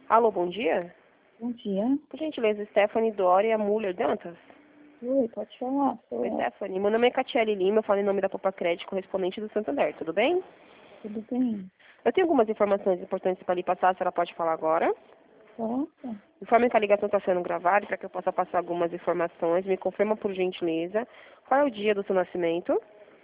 Alô, bom dia. Bom dia. Por gentileza, Stephanie Doria Muller Dantas. Oi, pode falar. Sou Oi, eu. Stephanie. Meu nome é Catiele Lima, eu falo em nome da Popa Crédito, correspondente do Santander, tudo bem? Tudo bem? Eu tenho algumas informações importantes para lhe passar, a senhora pode falar agora. Posso? Informe que a ligação está sendo gravada, para que eu possa passar algumas informações, me confirma por gentileza. Qual é o dia do seu nascimento?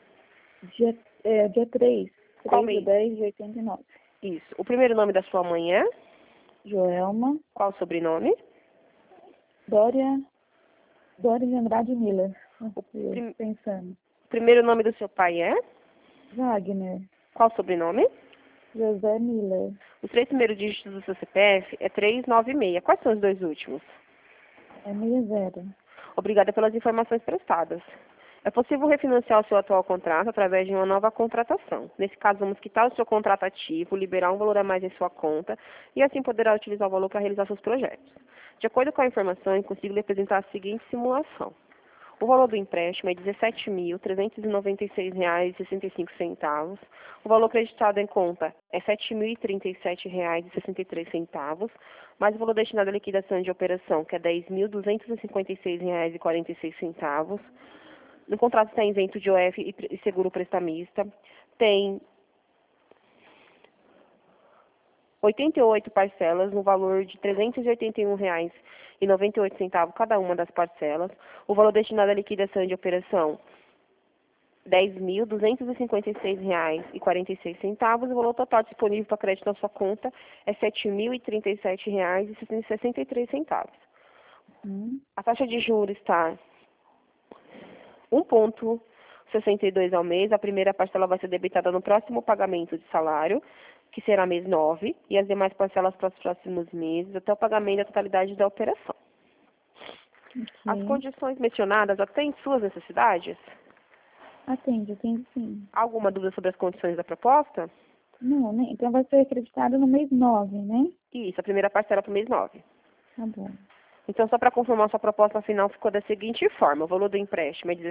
Dia 3. Qual 3 de mês? 10 de 89. Isso. O primeiro nome da sua mãe é? Joelma. Qual o sobrenome? Dória de Andrade Miller. Prim- Pensando. O primeiro nome do seu pai é? Wagner. Qual o sobrenome? José Miller. Os três primeiros dígitos do seu CPF é 396. Quais são os dois últimos? É 60. Obrigada pelas informações prestadas. É possível refinanciar o seu atual contrato através de uma nova contratação. Nesse caso, vamos quitar o seu contrato ativo, liberar um valor a mais em sua conta e assim poderá utilizar o valor para realizar seus projetos. De acordo com a informação, eu consigo lhe apresentar a seguinte simulação. O valor do empréstimo é R$ 17.396,65. O valor creditado em conta é R$ 7.037,63, mais o valor destinado à liquidação de operação, que é R$ 10.256,46. No contrato está isento de OF e seguro prestamista. Tem 88 parcelas no valor de R$ 381,98 cada uma das parcelas. O valor destinado à liquidação de operação, R$ 10.256,46. O valor total disponível para crédito na sua conta é R$ 7.037,63. A taxa de juros está 1,62 ao mês. A primeira parcela vai ser debitada no próximo pagamento de salário, que será mês 9, e as demais parcelas para os próximos meses, até o pagamento da totalidade da operação. As Ok. condições mencionadas atendem suas necessidades? Atende, sim. Há alguma dúvida sobre as condições da proposta? Não, né? Então vai ser acreditado no mês 9, né? Isso, a primeira parcela para o mês 9. Tá bom. Então, só para confirmar, sua proposta final ficou da seguinte forma. O valor do empréstimo é R$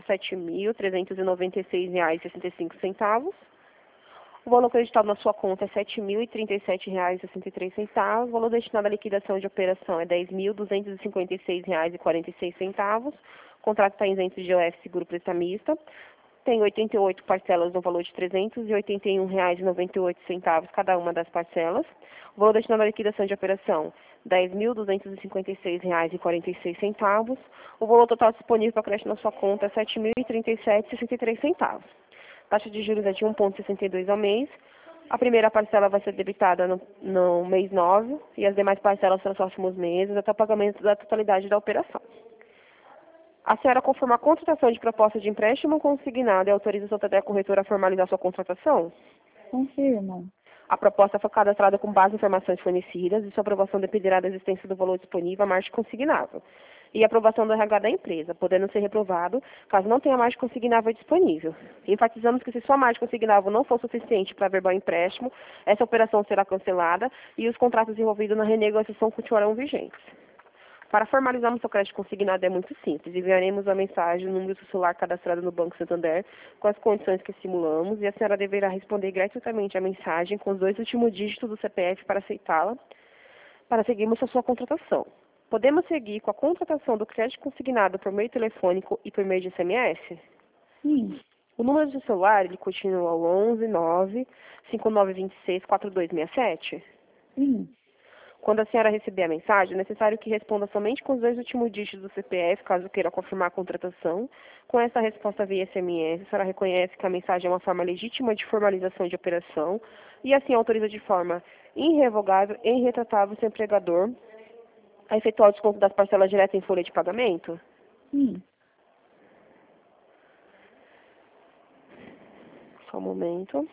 17.396,65. O valor acreditado na sua conta é R$ 7.037,63. O valor destinado à liquidação de operação é R$ 10.256,46. O contrato está isento de IOF seguro prestamista. Tem 88 parcelas no valor de R$ 381,98 cada uma das parcelas. O valor destinado à liquidação de operação, R$ 10.256,46. O valor total disponível para crédito na sua conta é R$ 7.037,63. Taxa de juros é de 1,62 ao mês. A primeira parcela vai ser debitada no mês 9 e as demais parcelas nos próximos meses, até o pagamento da totalidade da operação. A senhora confirma a contratação de proposta de empréstimo consignado e autoriza a Santander Corretora a formalizar sua contratação? Confirma. A proposta foi cadastrada com base em informações fornecidas e sua aprovação dependerá da existência do valor disponível à margem consignável e a aprovação do RH da empresa, podendo ser reprovado caso não tenha margem consignável disponível. Enfatizamos que se sua margem consignável não for suficiente para averbar o empréstimo, essa operação será cancelada e os contratos envolvidos na renegociação continuarão vigentes. Para formalizarmos seu crédito consignado é muito simples. Enviaremos a mensagem no número do celular cadastrado no Banco Santander com as condições que simulamos e a senhora deverá responder gratuitamente a mensagem com os dois últimos dígitos do CPF para aceitá-la, para seguirmos a sua contratação. Podemos seguir com a contratação do crédito consignado por meio telefônico e por meio de SMS? Sim. O número do celular, ele continua ao 11 9 5926 4267? Sim. Quando a senhora receber a mensagem, é necessário que responda somente com os dois últimos dígitos do CPF, caso queira confirmar a contratação. Com essa resposta via SMS, a senhora reconhece que a mensagem é uma forma legítima de formalização de operação e assim autoriza de forma irrevogável e irretratável seu empregador a efetuar o desconto das parcelas diretas em folha de pagamento? Sim. Só um momento.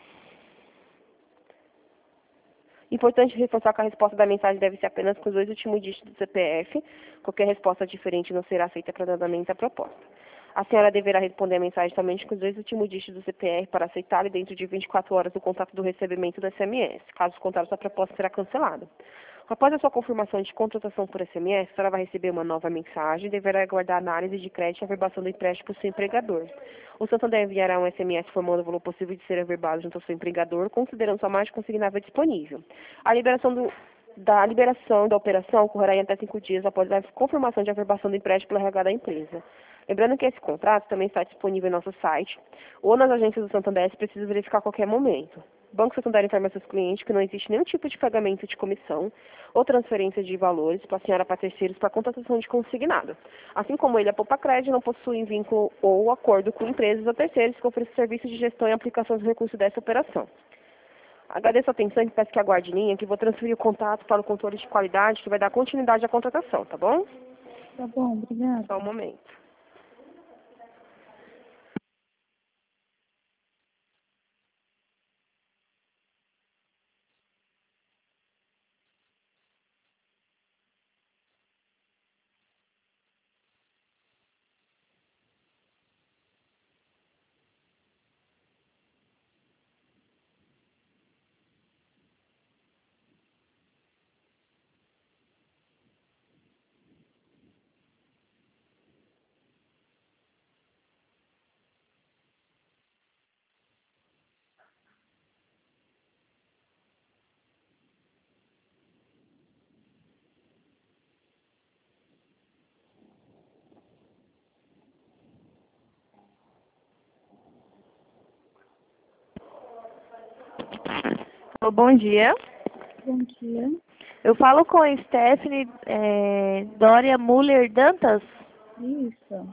Importante reforçar que a resposta da mensagem deve ser apenas com os dois últimos dígitos do CPF. Qualquer resposta diferente não será aceita para andamento da proposta. A senhora deverá responder a mensagem somente com os dois últimos dígitos do CPF para aceitá-la e dentro de 24 horas do contato do recebimento do SMS. Caso contrário, sua proposta será cancelada. Após a sua confirmação de contratação por SMS, a senhora vai receber uma nova mensagem e deverá aguardar a análise de crédito e averbação do empréstimo por seu empregador. O Santander enviará um SMS informando o valor possível de ser averbado junto ao seu empregador, considerando sua margem consignável disponível. A liberação do da liberação da operação ocorrerá em até 5 dias após a confirmação de averbação do empréstimo pelo RH da empresa. Lembrando que esse contrato também está disponível em nosso site ou nas agências do Santander, se precisa verificar a qualquer momento. O Banco Santander informa seus clientes que não existe nenhum tipo de pagamento de comissão ou transferência de valores para a senhora para terceiros para contratação de consignado. Assim como ele, a Poupa Crédito não possui vínculo ou acordo com empresas ou terceiros que ofereçam serviços de gestão e aplicação dos recursos dessa operação. Agradeço a atenção e peço que aguarde em linha, que vou transferir o contato para o controle de qualidade, que vai dar continuidade à contratação, tá bom? Tá bom, obrigada. Só um momento. Bom dia. Bom dia. Eu falo com a Stephanie Dória Muller Dantas. Isso.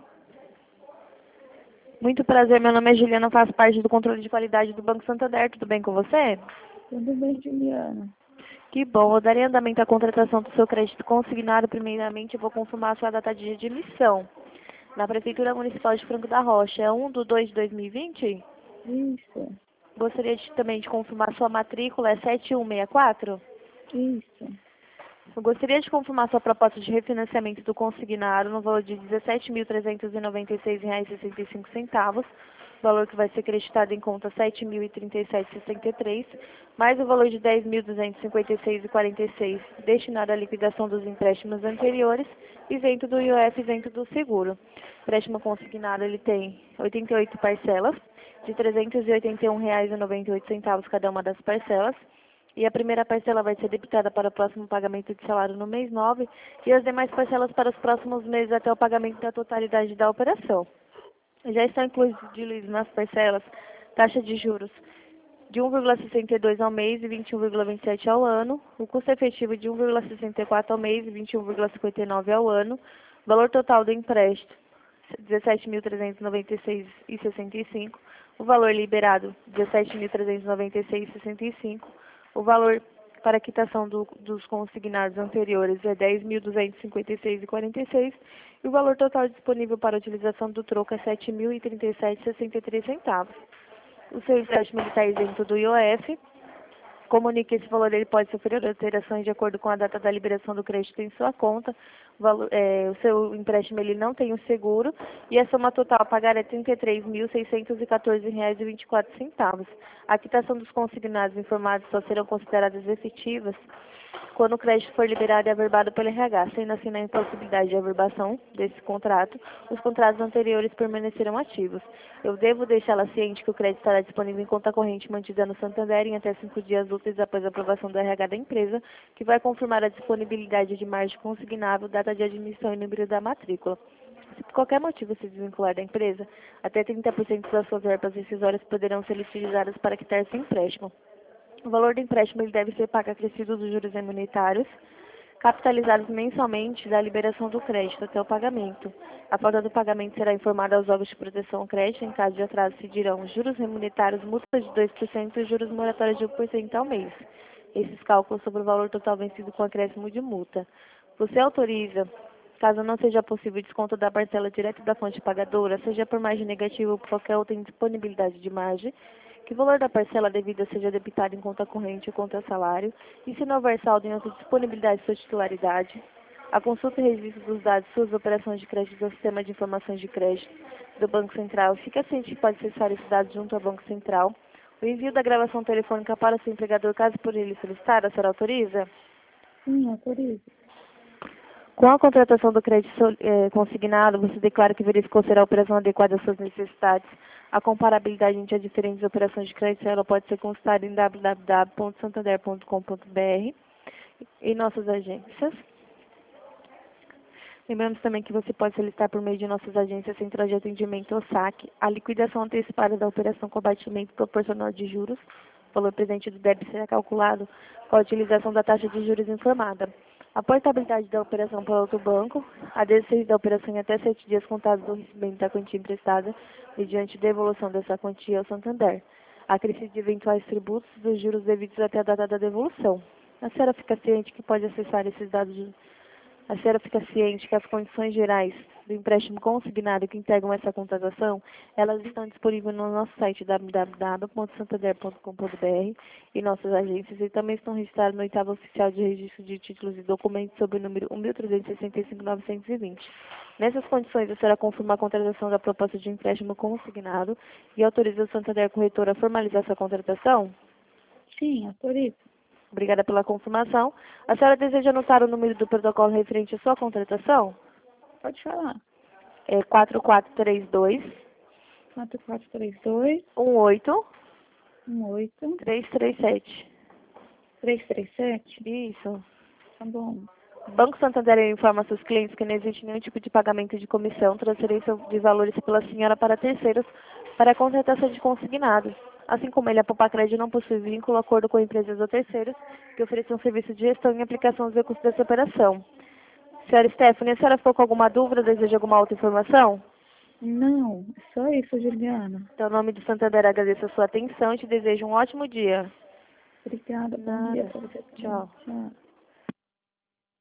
Muito prazer, meu nome é Juliana, faço parte do controle de qualidade do Banco Santander. Tudo bem com você? Tudo bem, Juliana? Que bom. Eu darei andamento à contratação do seu crédito consignado. Primeiramente, eu vou confirmar a sua data de admissão. Na Prefeitura Municipal de Franco da Rocha, é 1/2/2020? Isso. Gostaria também de confirmar sua matrícula, é 7164? Isso. Eu gostaria de confirmar sua proposta de refinanciamento do consignado no valor de R$ 17.396,65, valor que vai ser creditado em conta R$ 7.037,63, mais o valor de R$ 10.256,46 destinado à liquidação dos empréstimos anteriores, isento do IOF, isento do seguro. O empréstimo consignado ele tem 88 parcelas, de R$ 381,98 cada uma das parcelas, e a primeira parcela vai ser debitada para o próximo pagamento de salário no mês 9 e as demais parcelas para os próximos meses até o pagamento da totalidade da operação. Já estão incluídos nas parcelas taxa de juros de 1,62 ao mês e 21,27 ao ano, o custo efetivo de 1,64 ao mês e 21,59 ao ano, valor total do empréstimo R$ 17.396,65, o valor liberado R$ 17.396,65, o valor para quitação dos consignados anteriores é R$ 10.256,46 e o valor total disponível para utilização do troco é R$ 7.037,63. O seu empréstimo está isento do IOF. Comunique que esse valor ele pode sofrer alterações de acordo com a data da liberação do crédito em sua conta. O seu empréstimo ele não tem o seguro e a soma total a pagar é R$ 33.614,24. A quitação dos consignados informados só serão consideradas efetivas quando o crédito for liberado e averbado pelo RH, sendo assim na impossibilidade de averbação desse contrato, os contratos anteriores permanecerão ativos. Eu devo deixá-la ciente que o crédito estará disponível em conta corrente mantida no Santander em até 5 dias úteis após a aprovação do RH da empresa, que vai confirmar a disponibilidade de margem consignável, data de admissão e número da matrícula. Se por qualquer motivo se desvincular da empresa, até 30% das suas verbas rescisórias poderão ser utilizadas para quitar seu empréstimo. O valor do empréstimo ele deve ser pago acrescido dos juros remunitários, capitalizados mensalmente da liberação do crédito até o pagamento. A falta do pagamento será informada aos órgãos de proteção ao crédito. Em caso de atraso, se dirão juros remunitários, multas de 2% e juros moratórios de 1% ao mês. Esses cálculos sobre o valor total vencido com acréscimo de multa. Você autoriza, caso não seja possível desconto da parcela direto da fonte pagadora, seja por margem negativa ou por qualquer outra indisponibilidade de margem, que o valor da parcela devida seja debitado em conta corrente ou conta salário, e se não houver saldo em outra disponibilidade de sua titularidade, a consulta e registro dos dados de suas operações de crédito ao sistema de informações de crédito do Banco Central. Fica ciente que pode acessar esses dados junto ao Banco Central. O envio da gravação telefônica para o seu empregador, caso por ele solicitar, a senhora autoriza? Sim, autorizo. Com a contratação do crédito consignado, você declara que verificou ser a operação adequada às suas necessidades. A comparabilidade entre as diferentes operações de crédito ela pode ser consultada em www.santander.com.br. e nossas agências. Lembramos também que você pode solicitar por meio de nossas agências Central de Atendimento ou SAC a liquidação antecipada da operação com abatimento proporcional de juros. O valor presente do débito será calculado com a utilização da taxa de juros informada. A portabilidade da operação para outro banco, a descer da operação em até 7 dias contados do recebimento da quantia emprestada, mediante devolução dessa quantia ao Santander. Acrescido de eventuais tributos dos juros devidos até a data da devolução. A senhora fica ciente que pode acessar esses dados A senhora fica ciente que as condições gerais do empréstimo consignado que integram essa contratação, elas estão disponíveis no nosso site www.santander.com.br e nossas agências e também estão registradas no oitavo oficial de registro de títulos e documentos sob o número 1.365.920. Nessas condições, a senhora confirma a contratação da proposta de empréstimo consignado e autoriza o Santander Corretor a formalizar essa contratação? Sim, autorizo. Obrigada pela confirmação. A senhora deseja anotar o número do protocolo referente à sua contratação? Pode falar. É 4432 4432 18 18 337. 337. Isso. Tá bom. O Banco Santander informa seus clientes que não existe nenhum tipo de pagamento de comissão, transferência de valores pela senhora para terceiros para a contratação de consignados. Assim como ele, a Poupacred não possui vínculo, acordo com empresas ou terceiros que ofereçam serviço de gestão e aplicação dos recursos dessa operação. Senhora Stephanie, a senhora ficou com alguma dúvida, deseja alguma outra informação? Não, é só isso, Juliana. Então, em nome do Santander, agradeço a sua atenção e te desejo um ótimo dia. Obrigada, bom Nada. dia pra você. Tchau. Tchau.